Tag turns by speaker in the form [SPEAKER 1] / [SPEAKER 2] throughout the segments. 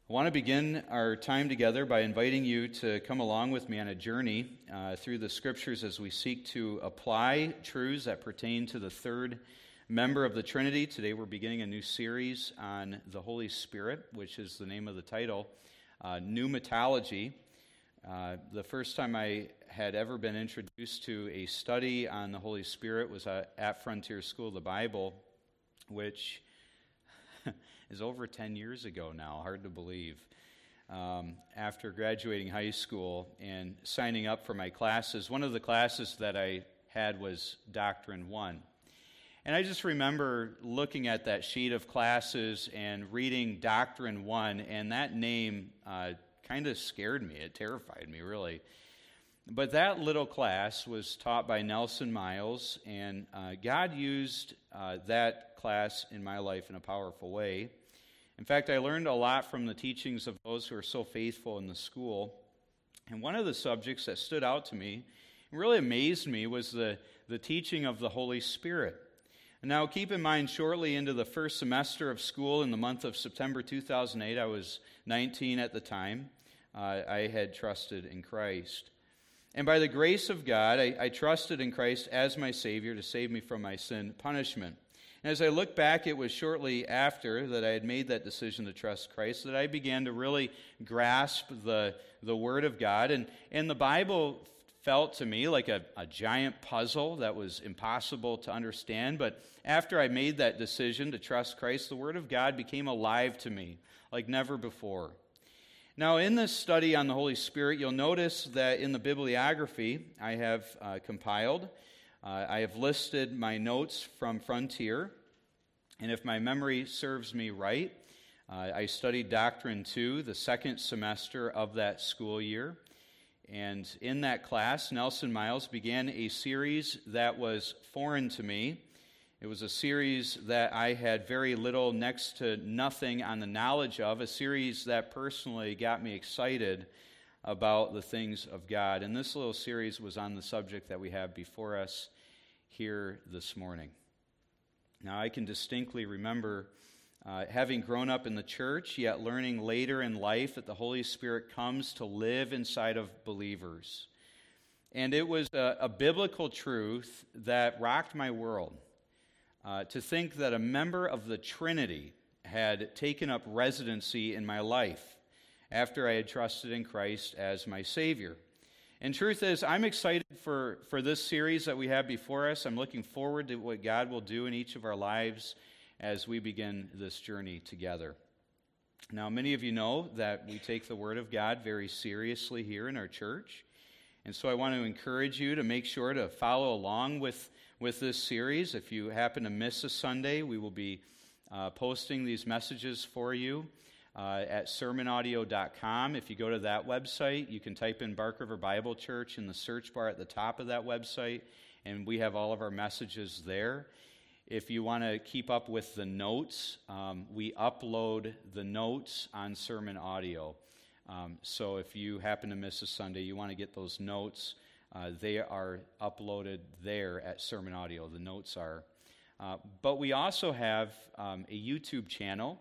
[SPEAKER 1] I want to begin our time together by inviting you to come along with me on a journey through the Scriptures as we seek to apply truths that pertain to the third member of the Trinity. Today we're beginning a new series on the Holy Spirit, which is the name of the title, Pneumatology. The first time I had ever been introduced to a study on the Holy Spirit was at Frontier School of the Bible, which is over 10 years ago now, hard to believe. After graduating high school and signing up for my classes, one of the classes that I had was Doctrine 1. And I just remember looking at that sheet of classes and reading Doctrine 1, and that name kind of scared me. It terrified me, really. But that little class was taught by Nelson Miles, and God used that class in my life in a powerful way. In fact, I learned a lot from the teachings of those who are so faithful in the school. And one of the subjects that stood out to me and really amazed me was the teaching of the Holy Spirit. And now keep in mind, shortly into the first semester of school in the month of September 2008, I was 19 at the time, I had trusted in Christ. And by the grace of God, I trusted in Christ as my Savior to save me from my sin punishment. And as I look back, it was shortly after that I had made that decision to trust Christ that I began to really grasp the Word of God. And the Bible felt to me like a giant puzzle that was impossible to understand. But after I made that decision to trust Christ, the Word of God became alive to me like never before. Now, in this study on the Holy Spirit, you'll notice that in the bibliography I have compiled, I have listed my notes from Frontier, and if my memory serves me right, I studied Doctrine 2 the second semester of that school year, and in that class, Nelson Miles began a series that was foreign to me. It was a series that I had very little, next to nothing on the knowledge of, a series that personally got me excited about the things of God. And this little series was on the subject that we have before us here this morning. Now, I can distinctly remember having grown up in the church, yet learning later in life that the Holy Spirit comes to live inside of believers. And it was a biblical truth that rocked my world. To think that a member of the Trinity had taken up residency in my life after I had trusted in Christ as my Savior. And truth is, I'm excited for this series that we have before us. I'm looking forward to what God will do in each of our lives as we begin this journey together. Now, many of you know that we take the Word of God very seriously here in our church. And so I want to encourage you to make sure to follow along with this series. If you happen to miss a Sunday, we will be posting these messages for you at sermonaudio.com. If you go to that website, you can type in Bark River Bible Church in the search bar at the top of that website, and we have all of our messages there. If you want to keep up with the notes, we upload the notes on Sermon Audio. So if you happen to miss a Sunday, you want to get those notes, they are uploaded there at Sermon Audio. The notes are. But we also have a YouTube channel.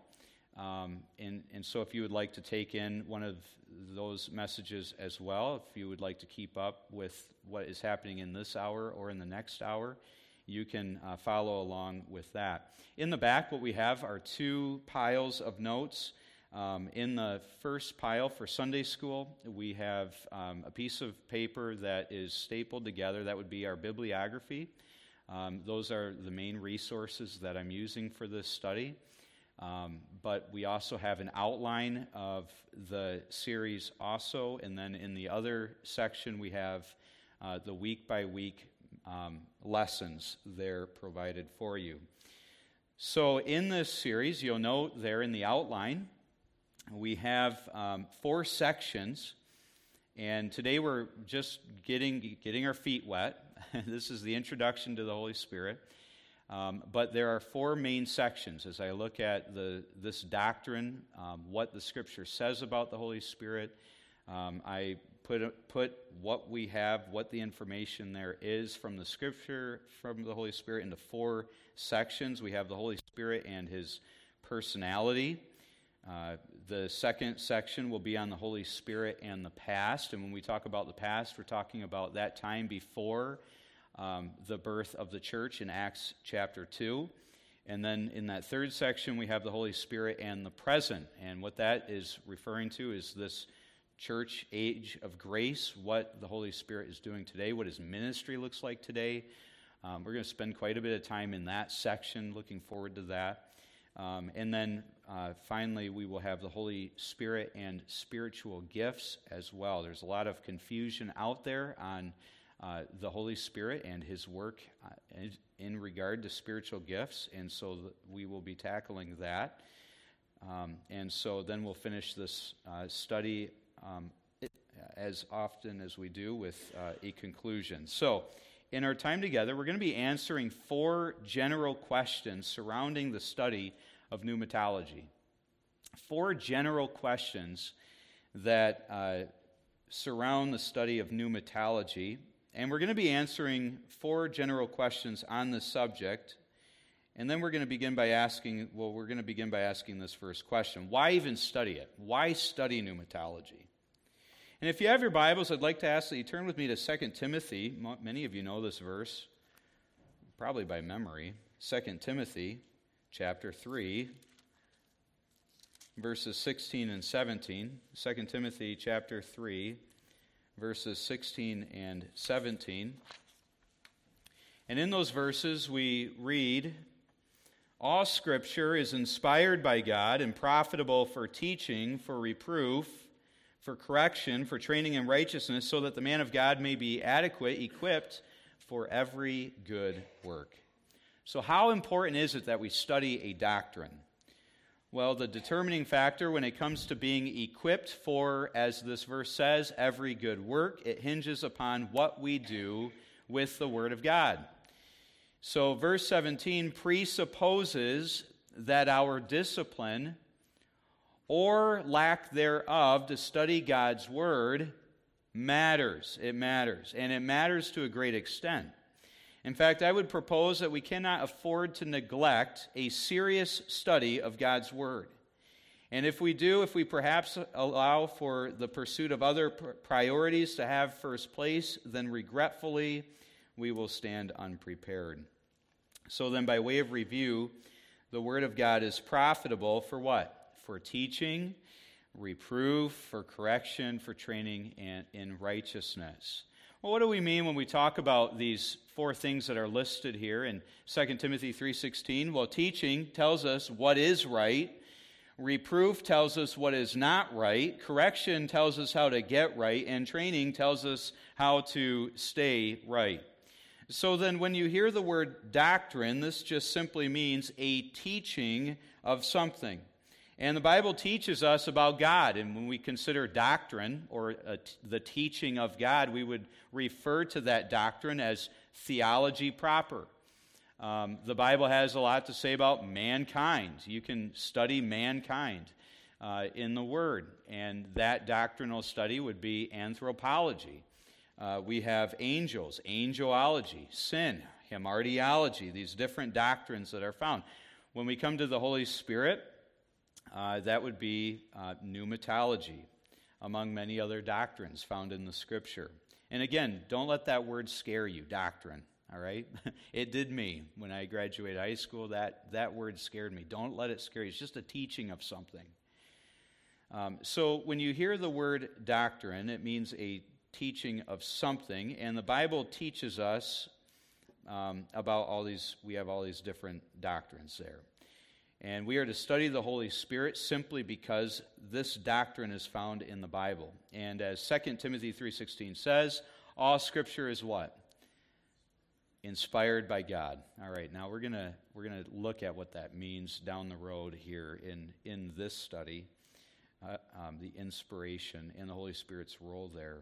[SPEAKER 1] And so if you would like to take in one of those messages as well, if you would like to keep up with what is happening in this hour or in the next hour, you can follow along with that. In the back, what we have are two piles of notes. In the first pile for Sunday school, we have a piece of paper that is stapled together. That would be our bibliography. Those are the main resources that I'm using for this study. But we also have an outline of the series also, and then in the other section we have the week-by-week lessons there provided for you. So in this series, you'll note there in the outline, we have 4 sections, and today we're just getting our feet wet. This is the introduction to the Holy Spirit. But there are 4 main sections as I look at this doctrine, what the Scripture says about the Holy Spirit. I put what we have, what the information there is from the Scripture, from the Holy Spirit, into 4 sections. We have the Holy Spirit and His personality. The second section will be on the Holy Spirit and the past. And when we talk about the past, we're talking about that time before the birth of the church in Acts chapter 2. And then in that third section, we have the Holy Spirit and the present. And what that is referring to is this church age of grace, what the Holy Spirit is doing today, what his ministry looks like today. We're going to spend quite a bit of time in that section, looking forward to that. And then finally, we will have the Holy Spirit and spiritual gifts as well. There's a lot of confusion out there on the Holy Spirit and his work in regard to spiritual gifts, and so we will be tackling that. And so then we'll finish this study as often as we do with a conclusion. So in our time together, we're going to be answering 4 general questions surrounding the study of pneumatology. 4 general questions that surround the study of pneumatology. And we're going to be answering 4 general questions on this subject. And then we're going to begin by asking this first question. Why even study it? Why study pneumatology? And if you have your Bibles, I'd like to ask that you turn with me to 2 Timothy. Many of you know this verse, probably by memory. 2 Timothy chapter 3, verses 16 and 17. 2 Timothy chapter 3, verses 16 and 17. And in those verses we read, "All Scripture is inspired by God and profitable for teaching, for reproof, for correction, for training in righteousness, so that the man of God may be adequate, equipped for every good work." So how important is it that we study a doctrine? Well, the determining factor when it comes to being equipped for, as this verse says, every good work, it hinges upon what we do with the Word of God. So verse 17 presupposes that our discipline or lack thereof to study God's Word matters. It matters, and it matters to a great extent. In fact, I would propose that we cannot afford to neglect a serious study of God's Word. And if we perhaps allow for the pursuit of other priorities to have first place, then regretfully we will stand unprepared. So then, by way of review, the Word of God is profitable for what? For teaching, reproof, for correction, for training in righteousness. Well, what do we mean when we talk about these 4 things that are listed here in 2 Timothy 3:16? Well, teaching tells us what is right. Reproof tells us what is not right. Correction tells us how to get right. And training tells us how to stay right. So then when you hear the word doctrine, this just simply means a teaching of something. And the Bible teaches us about God, and when we consider doctrine, or the teaching of God, we would refer to that doctrine as theology proper. The Bible has a lot to say about mankind. You can study mankind in the Word, and that doctrinal study would be anthropology. We have angels, angelology, sin, hamartiology, these different doctrines that are found. When we come to the Holy Spirit, that would be pneumatology, among many other doctrines found in the Scripture. And again, don't let that word scare you, doctrine, all right? It did me when I graduated high school. That word scared me. Don't let it scare you. It's just a teaching of something. So when you hear the word doctrine, it means a teaching of something, and the Bible teaches us about all these. We have all these different doctrines there. And we are to study the Holy Spirit simply because this doctrine is found in the Bible. And as 2 Timothy 3:16 says, all Scripture is what? Inspired by God. All right, now we're gonna look at what that means down the road here in this study, the inspiration and the Holy Spirit's role there.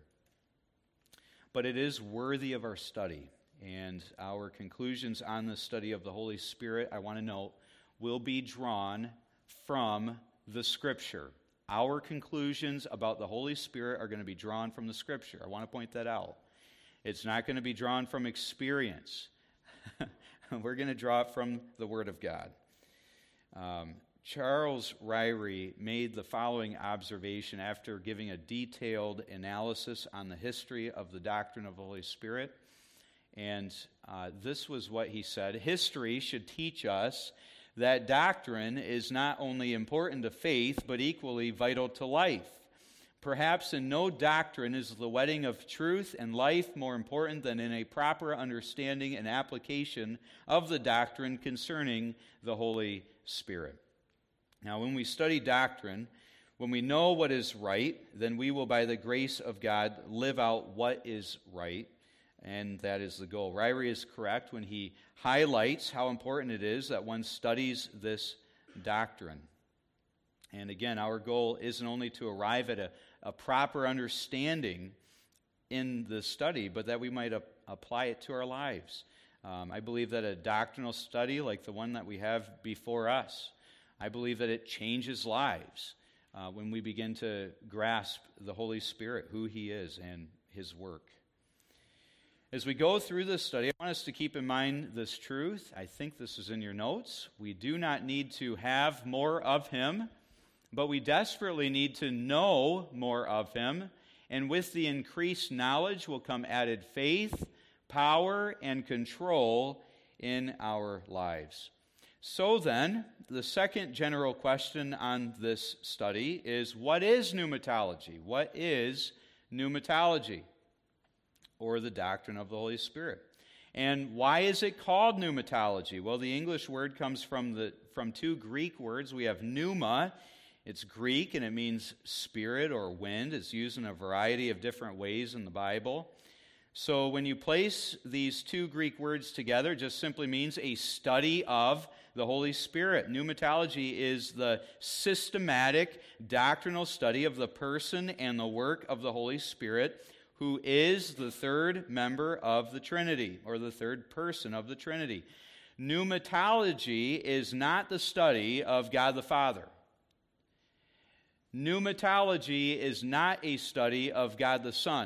[SPEAKER 1] But it is worthy of our study, and our conclusions on the study of the Holy Spirit, I want to note, will be drawn from the Scripture. Our conclusions about the Holy Spirit are going to be drawn from the Scripture. I want to point that out. It's not going to be drawn from experience. We're going to draw it from the Word of God. Charles Ryrie made the following observation after giving a detailed analysis on the history of the doctrine of the Holy Spirit. And this was what he said: history should teach us that doctrine is not only important to faith, but equally vital to life. Perhaps in no doctrine is the wedding of truth and life more important than in a proper understanding and application of the doctrine concerning the Holy Spirit. Now, when we study doctrine, when we know what is right, then we will, by the grace of God, live out what is right, and that is the goal. Ryrie is correct when he highlights how important it is that one studies this doctrine. And again, our goal isn't only to arrive at a proper understanding in the study, but that we might apply it to our lives. I believe that a doctrinal study like the one that we have before us, I believe that it changes lives when we begin to grasp the Holy Spirit, who He is, and His work. As we go through this study, I want us to keep in mind this truth. I think this is in your notes. We do not need to have more of Him, but we desperately need to know more of Him. And with the increased knowledge will come added faith, power, and control in our lives. So then, the second general question on this study is, what is pneumatology? What is pneumatology, or the doctrine of the Holy Spirit? And why is it called pneumatology? Well, the English word comes from two Greek words. We have pneuma. It's Greek, and it means spirit or wind. It's used in a variety of different ways in the Bible. So when you place these two Greek words together, it just simply means a study of the Holy Spirit. Pneumatology is the systematic doctrinal study of the person and the work of the Holy Spirit, who is the third member of the Trinity, or the third person of the Trinity. Pneumatology is not the study of God the Father. Pneumatology is not a study of God the Son.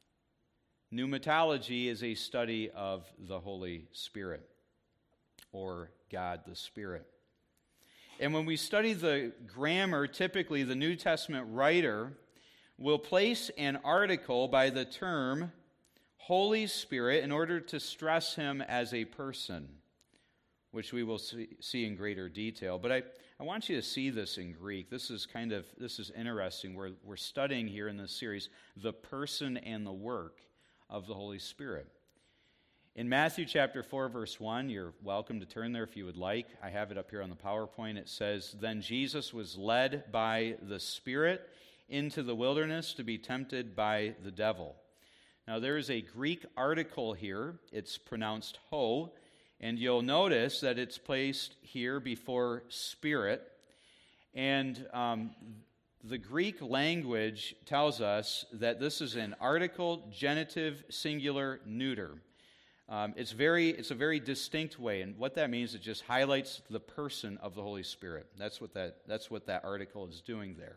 [SPEAKER 1] Pneumatology is a study of the Holy Spirit, or God the Spirit. And when we study the grammar, typically the New Testament writer will place an article by the term Holy Spirit in order to stress Him as a person, which we will see in greater detail. But I want you to see this in Greek. This is interesting. We're studying here in this series the person and the work of the Holy Spirit. In Matthew chapter 4, verse 1, you're welcome to turn there if you would like. I have it up here on the PowerPoint. It says, "Then Jesus was led by the Spirit into the wilderness to be tempted by the devil." Now there is a Greek article here. It's pronounced ho, and you'll notice that it's placed here before spirit. And the Greek language tells us that this is an article, genitive, singular, neuter. It's a very distinct way, and what that means, it just highlights the person of the Holy Spirit. That's what that article is doing there.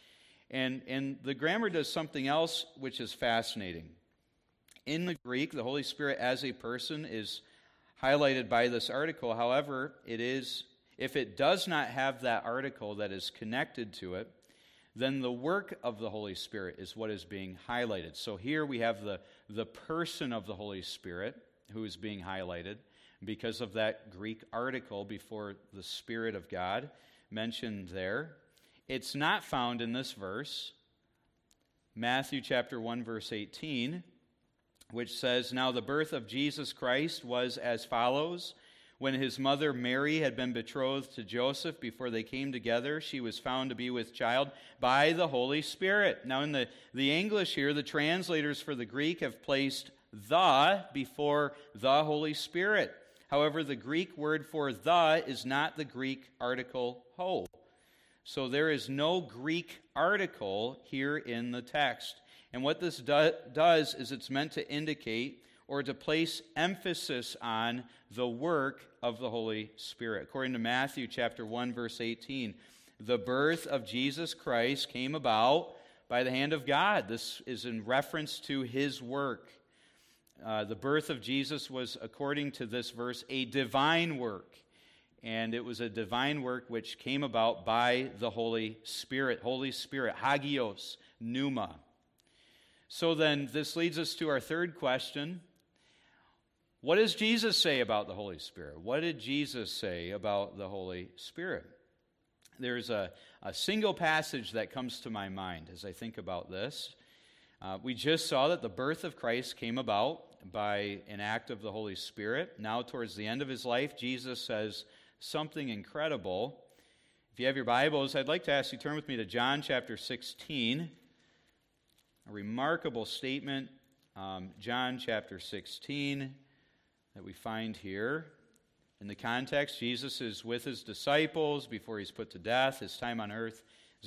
[SPEAKER 1] And the grammar does something else which is fascinating. In the Greek, the Holy Spirit as a person is highlighted by this article. However, if it does not have that article that is connected to it, then the work of the Holy Spirit is what is being highlighted. So here we have the person of the Holy Spirit who is being highlighted because of that Greek article before the Spirit of God mentioned there. It's not found in this verse, Matthew chapter 1, verse 18, which says, "Now the birth of Jesus Christ was as follows. When his mother Mary had been betrothed to Joseph, before they came together, she was found to be with child by the Holy Spirit." Now in the English here, the translators for the Greek have placed "the" before "the Holy Spirit." However, the Greek word for "the" is not the Greek article "ho." So there is no Greek article here in the text. And what this does is it's meant to indicate or to place emphasis on the work of the Holy Spirit. According to Matthew chapter 1, verse 18, the birth of Jesus Christ came about by the hand of God. This is in reference to His work. The birth of Jesus was, according to this verse, a divine work. and it was a divine work which came about by the Holy Spirit. Holy Spirit, hagios, pneuma. So then, this leads us to our third question. What does Jesus say about the Holy Spirit? What did Jesus say about the Holy Spirit? There's a single passage that comes to my mind as I think about this. We just saw that the birth of Christ came about by an act of the Holy Spirit. Now, towards the end of his life, Jesus says something incredible. If you have your Bibles, I'd like to ask you to turn with me to John chapter 16. A remarkable statement, John chapter 16, that we find here. In the context, Jesus is with his disciples before he's put to death. His time on earth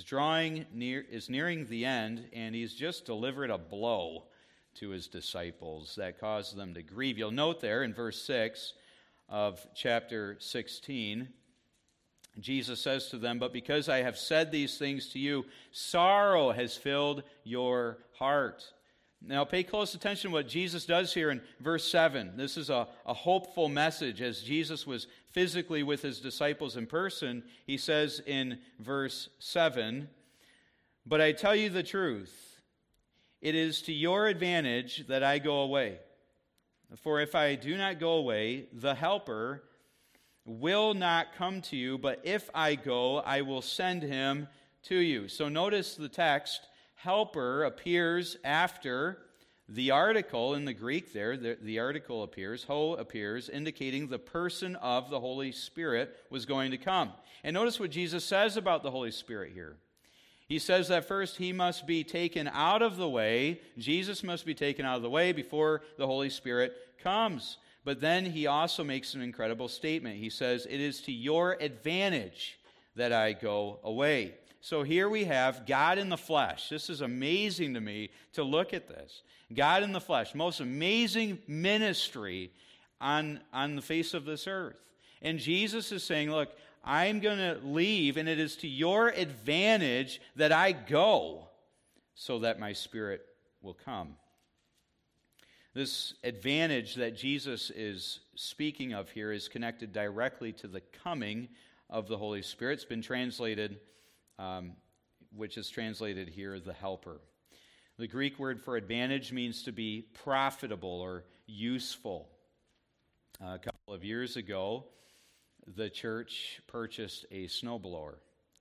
[SPEAKER 1] is nearing the end, and he's just delivered a blow to his disciples that caused them to grieve. You'll note there in verse 6 of chapter 16, Jesus says to them, "But because I have said these things to you, sorrow has filled your heart." Now pay close attention to what Jesus does here in verse 7. This is a hopeful message. As Jesus was physically with his disciples in person, he says in verse 7, "But I tell you the truth, it is to your advantage that I go away. For if I do not go away, the Helper will not come to you, but if I go, I will send him to you." So notice the text. Helper appears after the article in the Greek there. The article appears, ho appears, indicating the person of the Holy Spirit was going to come. And notice what Jesus says about the Holy Spirit here. He says that first he must be taken out of the way. Jesus must be taken out of the way before the Holy Spirit comes. But then he also makes an incredible statement. He says, "It is to your advantage that I go away." So here we have God in the flesh. This is amazing to me to look at this. God in the flesh, most amazing ministry on the face of this earth. And Jesus is saying, look, I'm going to leave, and it is to your advantage that I go so that my Spirit will come. This advantage that Jesus is speaking of here is connected directly to the coming of the Holy Spirit. It's been translated, which is translated here, the Helper. The Greek word for advantage means to be profitable or useful. A couple of years ago, the church purchased a snowblower.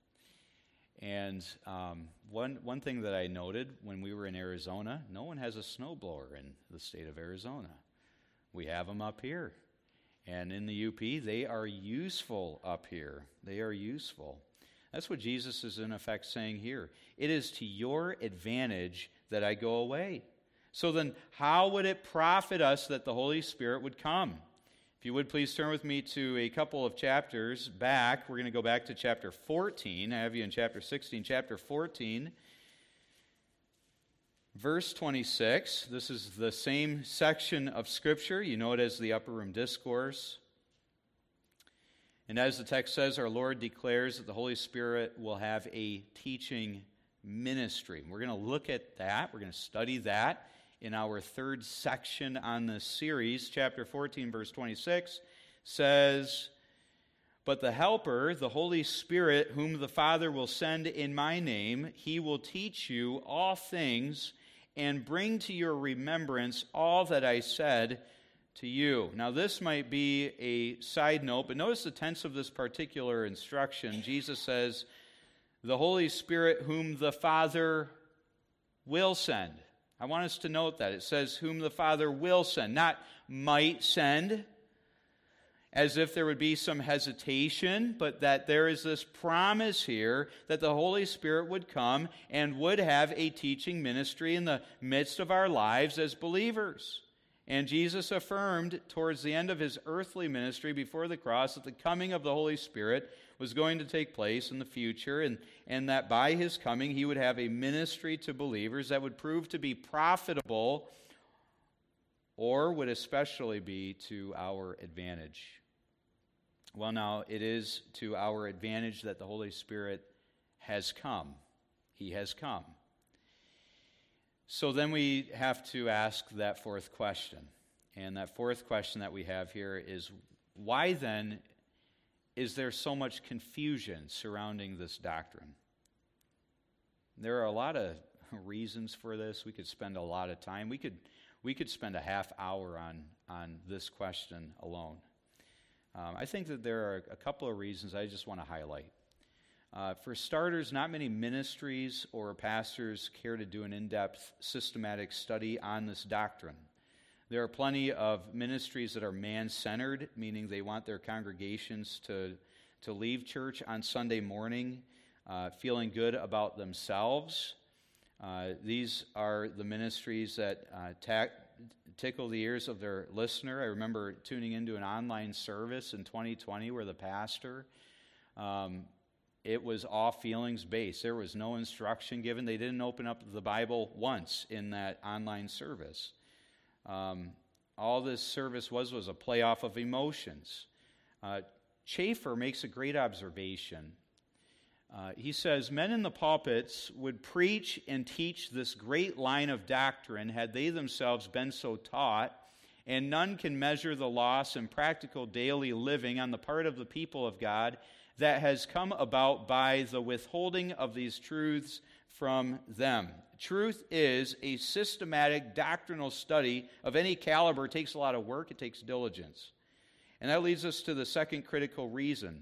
[SPEAKER 1] And one thing that I noted when we were in Arizona, no one has a snowblower in the state of Arizona. We have them up here. And in the UP, they are useful up here. They are useful. That's what Jesus is in effect saying here. It is to your advantage that I go away. So then, how would it profit us that the Holy Spirit would come? If you would please turn with me to a couple of chapters back. We're going to go back to chapter 14. I have you in chapter 16. Chapter 14, verse 26. This is the same section of Scripture. You know it as the Upper Room Discourse. And as the text says, our Lord declares that the Holy Spirit will have a teaching ministry. We're going to look at that. We're going to study that in our third section on this series. Chapter 14, verse 26 says, "But the Helper, the Holy Spirit, whom the Father will send in my name, he will teach you all things and bring to your remembrance all that I said to you." Now, this might be a side note, but notice the tense of this particular instruction. Jesus says, "The Holy Spirit whom the Father will send." I want us to note that. It says, whom the Father will send, not might send, as if there would be some hesitation, but that there is this promise here that the Holy Spirit would come and would have a teaching ministry in the midst of our lives as believers. And Jesus affirmed towards the end of his earthly ministry before the cross that the coming of the Holy Spirit was going to take place in the future, and that by his coming he would have a ministry to believers that would prove to be profitable or would especially be to our advantage. Well, now, it is to our advantage that the Holy Spirit has come. He has come. So then we have to ask that fourth question. And that fourth question that we have here is, why then is there so much confusion surrounding this doctrine? There are a lot of reasons for this. We could spend a lot of time. We could spend a half hour on this question alone. I think that there are a couple of reasons I just want to highlight. For starters, not many ministries or pastors care to do an in-depth systematic study on this doctrine. There are plenty of ministries that are man-centered, meaning they want their congregations to leave church on Sunday morning feeling good about themselves. These are the ministries that tickle the ears of their listener. I remember tuning into an online service in 2020 where the pastor, it was all feelings-based. There was no instruction given. They didn't open up the Bible once in that online service. All this service was a playoff of emotions. Schaeffer makes a great observation. He says, men in the pulpits would preach and teach this great line of doctrine had they themselves been so taught, and none can measure the loss in practical daily living on the part of the people of God that has come about by the withholding of these truths from them. Truth is a systematic doctrinal study of any caliber. It takes a lot of work. It takes diligence. And that leads us to the second critical reason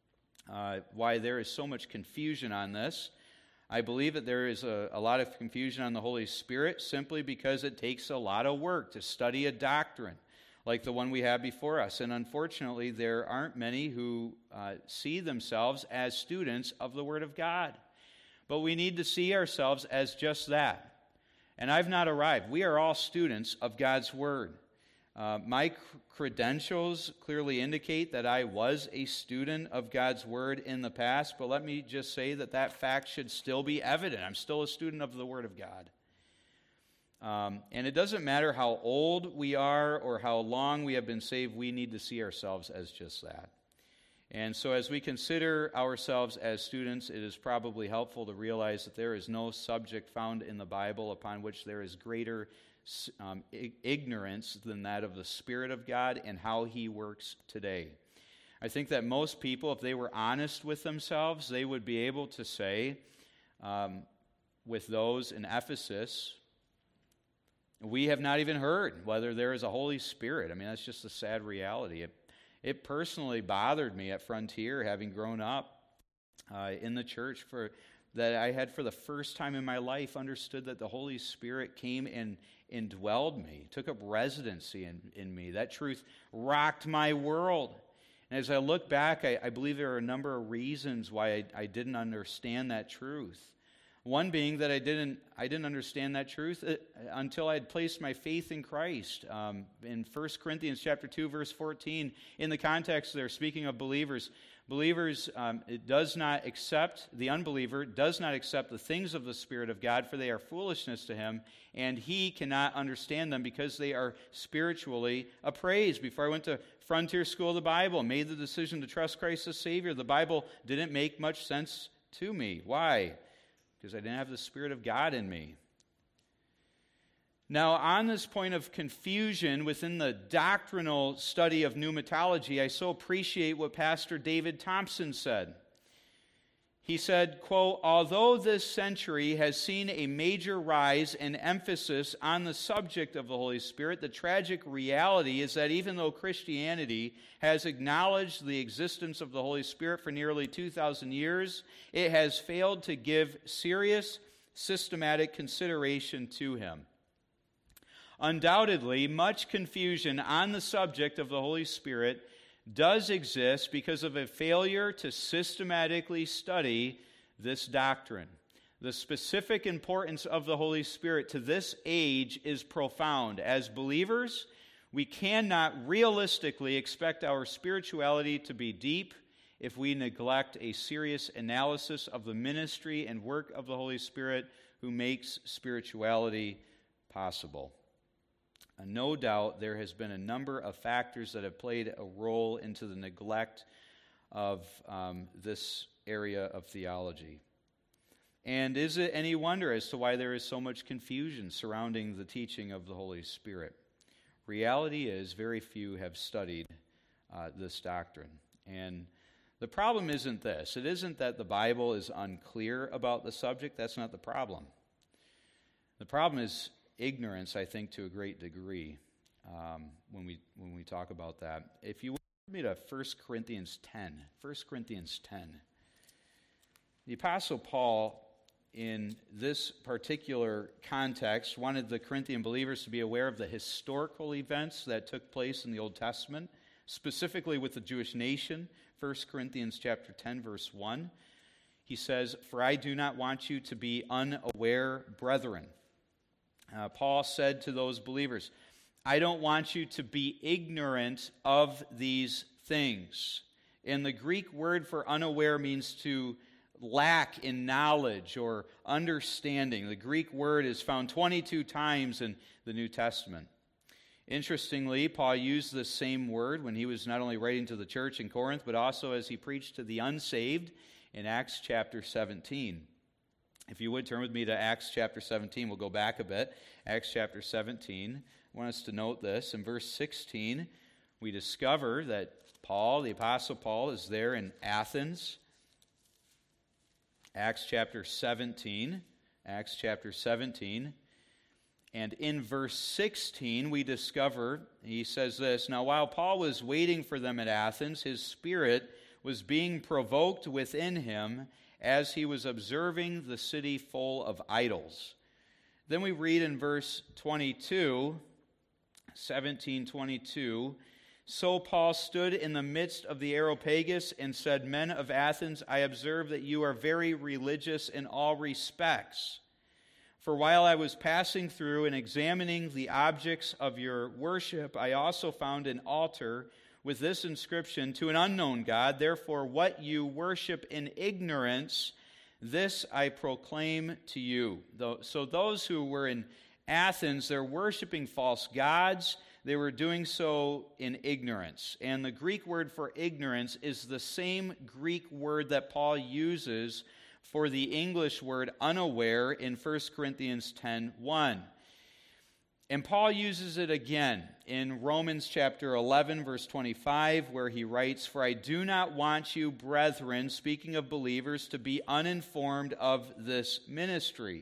[SPEAKER 1] why there is so much confusion on this. I believe that there is a lot of confusion on the Holy Spirit simply because it takes a lot of work to study a doctrine like the one we have before us. And unfortunately, there aren't many who see themselves as students of the Word of God. But we need to see ourselves as just that. And I've not arrived. We are all students of God's Word. My credentials clearly indicate that I was a student of God's Word in the past, but let me just say that fact should still be evident. I'm still a student of the Word of God. And it doesn't matter how old we are or how long we have been saved, we need to see ourselves as just that. And so as we consider ourselves as students, it is probably helpful to realize that there is no subject found in the Bible upon which there is greater ignorance than that of the Spirit of God and how He works today. I think that most people, if they were honest with themselves, they would be able to say, with those in Ephesus, we have not even heard whether there is a Holy Spirit. I mean, that's just a sad reality. It personally bothered me at Frontier, having grown up in the church, that I had for the first time in my life understood that the Holy Spirit came and indwelled me, took up residency in me. That truth rocked my world. And as I look back, I believe there are a number of reasons why I didn't understand that truth. One being that I didn't understand that truth until I had placed my faith in Christ. In 1 Corinthians chapter 2, verse 14, in the context there, speaking of believers, the unbeliever does not accept the things of the Spirit of God, for they are foolishness to him, and he cannot understand them because they are spiritually appraised. Before I went to Frontier School of the Bible and made the decision to trust Christ as Savior, the Bible didn't make much sense to me. Why? Because I didn't have the Spirit of God in me. Now, on this point of confusion within the doctrinal study of pneumatology, I so appreciate what Pastor David Thompson said. He said, quote, although this century has seen a major rise in emphasis on the subject of the Holy Spirit, the tragic reality is that even though Christianity has acknowledged the existence of the Holy Spirit for nearly 2,000 years, it has failed to give serious, systematic consideration to Him. Undoubtedly, much confusion on the subject of the Holy Spirit does exist because of a failure to systematically study this doctrine. The specific importance of the Holy Spirit to this age is profound. As believers, we cannot realistically expect our spirituality to be deep if we neglect a serious analysis of the ministry and work of the Holy Spirit who makes spirituality possible. No doubt there has been a number of factors that have played a role into the neglect of this area of theology. And is it any wonder as to why there is so much confusion surrounding the teaching of the Holy Spirit? Reality is very few have studied this doctrine. And The problem isn't this. It isn't that the Bible is unclear about the subject. That's not the problem. The problem is ignorance, I think, to a great degree when we talk about that. If you would me to 1 Corinthians 10. 1 Corinthians 10. The Apostle Paul, in this particular context, wanted the Corinthian believers to be aware of the historical events that took place in the Old Testament, specifically with the Jewish nation. 1 Corinthians chapter 10, verse 1. He says, "For I do not want you to be unaware, brethren." Paul said to those believers, I don't want you to be ignorant of these things. And the Greek word for unaware means to lack in knowledge or understanding. The Greek word is found 22 times in the New Testament. Interestingly, Paul used the same word when he was not only writing to the church in Corinth, but also as he preached to the unsaved in Acts chapter 17. If you would turn with me to Acts chapter 17, we'll go back a bit. Acts chapter 17. I want us to note this. In verse 16, we discover that Paul, the Apostle Paul, is there in Athens. Acts chapter 17. Acts chapter 17. And in verse 16, we discover, he says this, "Now while Paul was waiting for them at Athens, his spirit was being provoked within him as he was observing the city full of idols." Then we read in verse 22, 17:22, "So Paul stood in the midst of the Areopagus and said, 'Men of Athens, I observe that you are very religious in all respects. For while I was passing through and examining the objects of your worship, I also found an altar with this inscription, to an unknown God. Therefore, what you worship in ignorance, this I proclaim to you.'" So those who were in Athens, they're worshiping false gods. They were doing so in ignorance. And the Greek word for ignorance is the same Greek word that Paul uses for the English word unaware in 1 Corinthians 10:1. And Paul uses it again in Romans chapter 11, verse 25, where he writes, "For I do not want you, brethren," speaking of believers, "to be uninformed of this mystery."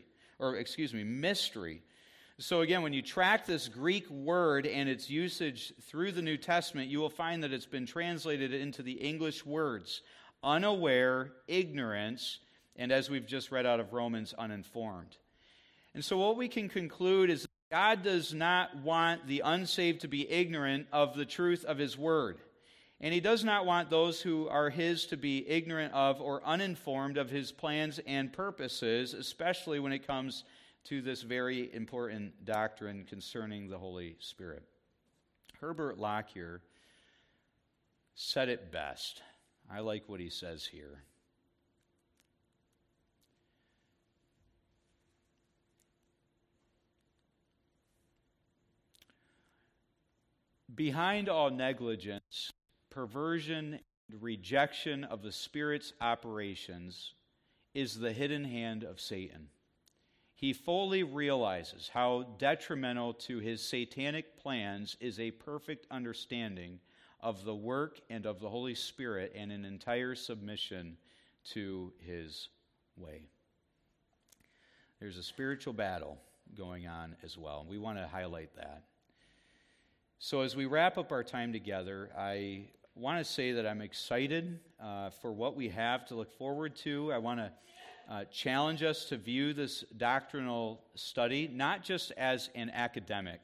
[SPEAKER 1] So again, when you track this Greek word and its usage through the New Testament, you will find that it's been translated into the English words unaware, ignorance, and as we've just read out of Romans, uninformed. And so what we can conclude is that God does not want the unsaved to be ignorant of the truth of His Word. And He does not want those who are His to be ignorant of or uninformed of His plans and purposes, especially when it comes to this very important doctrine concerning the Holy Spirit. Herbert Lockyer said it best. I like what he says here. "Behind all negligence, perversion, and rejection of the Spirit's operations is the hidden hand of Satan. He fully realizes how detrimental to his satanic plans is a perfect understanding of the work and of the Holy Spirit and an entire submission to His way." There's a spiritual battle going on as well, and we want to highlight that. So as we wrap up our time together, I want to say that I'm excited for what we have to look forward to. I want to challenge us to view this doctrinal study not just as an academic,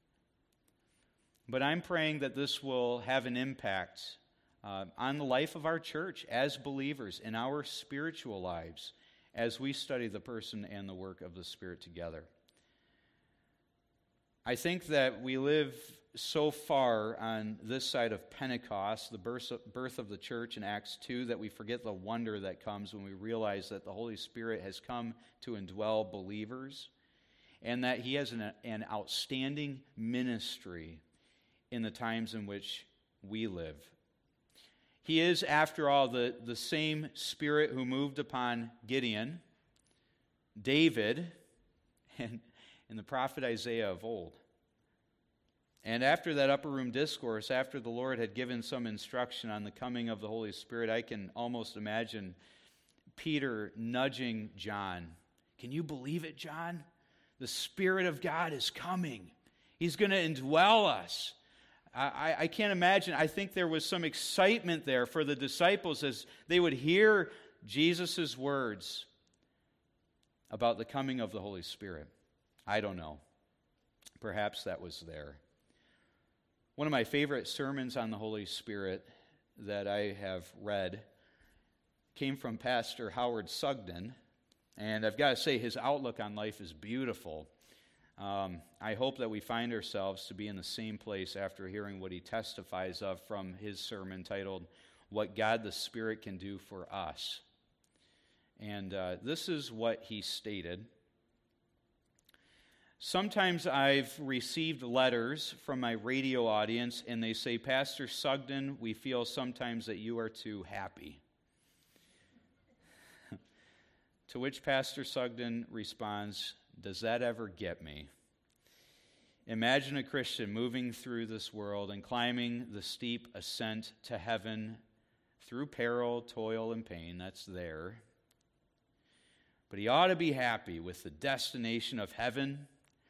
[SPEAKER 1] but I'm praying that this will have an impact on the life of our church as believers in our spiritual lives as we study the person and the work of the Spirit together. I think that we live so far on this side of Pentecost, the birth of the church in Acts 2, that we forget the wonder that comes when we realize that the Holy Spirit has come to indwell believers and that He has an outstanding ministry in the times in which we live. He is, after all, the same Spirit who moved upon Gideon, David, and the prophet Isaiah of old. And after that upper room discourse, after the Lord had given some instruction on the coming of the Holy Spirit, I can almost imagine Peter nudging John. Can you believe it, John? The Spirit of God is coming. He's going to indwell us. I can't imagine. I think there was some excitement there for the disciples as they would hear Jesus' words about the coming of the Holy Spirit. I don't know. Perhaps that was there. One of my favorite sermons on the Holy Spirit that I have read came from Pastor Howard Sugden, and I've got to say his outlook on life is beautiful. I hope that we find ourselves to be in the same place after hearing what he testifies of from his sermon titled, What God the Spirit Can Do for Us. And this is what he stated. Sometimes I've received letters from my radio audience, and they say, Pastor Sugden, we feel sometimes that you are too happy. To which Pastor Sugden responds, does that ever get me? Imagine a Christian moving through this world and climbing the steep ascent to heaven through peril, toil, and pain. That's there. But he ought to be happy with the destination of heaven,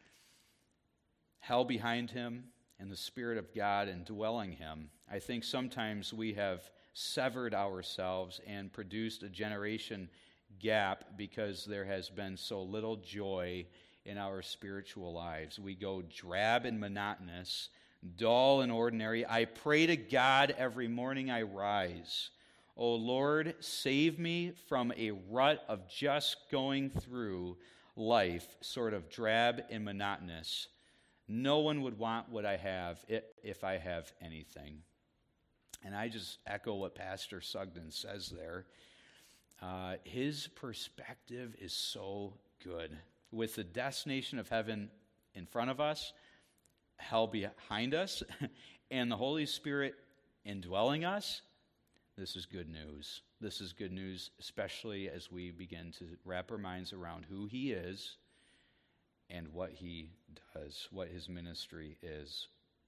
[SPEAKER 1] hell behind him, and the Spirit of God indwelling him. I think sometimes we have severed ourselves and produced a generation gap because there has been so little joy in our spiritual lives. We go drab and monotonous, dull and ordinary. I pray to God every morning I rise. O Lord, save me from a rut of just going through life, sort of drab and monotonous. No one would want what I have if I have anything. And I just echo what Pastor Sugden says there. His perspective is so good. With the destination of heaven in front of us, hell behind us, and the Holy Spirit indwelling us, this is good news. This is good news, especially as we begin to wrap our minds around who he is and what he does, what his ministry is.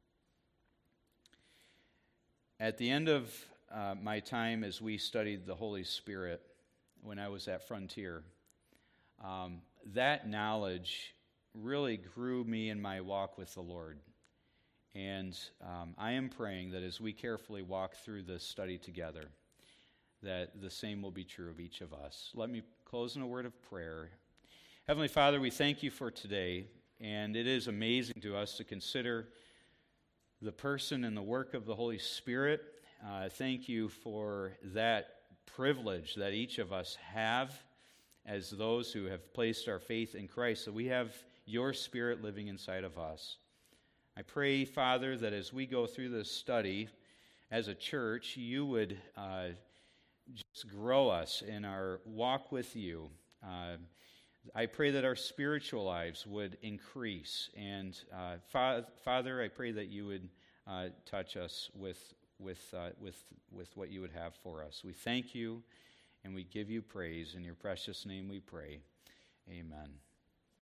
[SPEAKER 1] At the end of my time as we studied the Holy Spirit, when I was at Frontier, that knowledge really grew me in my walk with the Lord. And I am praying that as we carefully walk through this study together, that the same will be true of each of us. Let me close in a word of prayer. Heavenly Father, we thank you for today, and it is amazing to us to consider the person and the work of the Holy Spirit. Thank you for that privilege that each of us have as those who have placed our faith in Christ, that we have your Spirit living inside of us. I pray, Father, that as we go through this study as a church, you would just grow us in our walk with you. I pray that our spiritual lives would increase. And Father, I pray that you would touch us with what you would have for us. We thank you and we give you praise. In your precious name we pray. Amen.